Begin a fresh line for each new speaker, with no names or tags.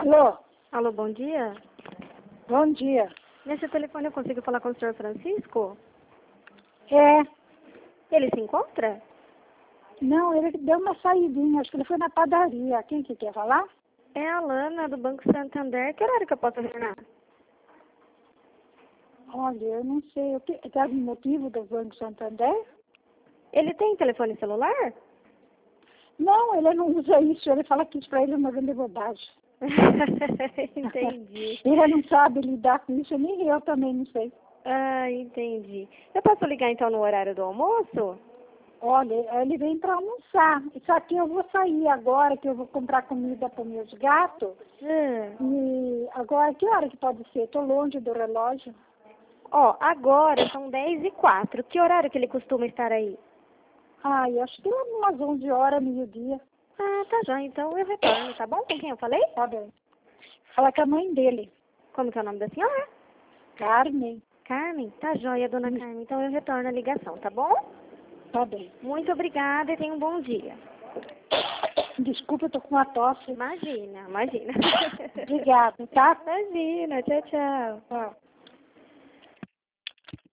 Alô?
Alô, bom dia.
Bom dia.
Nesse telefone eu consigo falar com o senhor Francisco?
É,
Ele se encontra?
não, ele deu uma saidinha, acho que ele foi na padaria. Quem que quer falar?
É a Lana, do Banco Santander. Que horário que eu posso retornar?
Olha, eu não sei, tem algum motivo do Banco Santander?
Ele tem telefone celular?
Não, ele não usa isso, ele fala que isso para ele é uma grande bobagem.
Entendi.
Ele não sabe lidar com isso, nem eu também não sei.
Ah, entendi. Eu posso ligar então no horário do almoço?
Olha, ele vem para almoçar. Só que eu vou sair agora, que eu vou comprar comida para meus gatos. E agora, que hora que pode ser? Estou longe do relógio.
Ó, agora são 10h04. Que horário que ele costuma estar aí?
Ah, eu acho que é umas 11 horas, meio-dia.
Ah, tá já. Então eu retorno, tá bom? Com quem eu falei?
Tá bem. Fala com a mãe dele,
Como que é o nome da senhora?
Carmen.
Carmen? Tá joia, dona Carmen. Então eu retorno a ligação, tá bom?
Tá bem.
Muito obrigada e tenha um bom dia.
Desculpa, eu tô com uma tosse.
Imagina, imagina.
Obrigada, tá?
Imagina, tchau, tchau.
Tchau.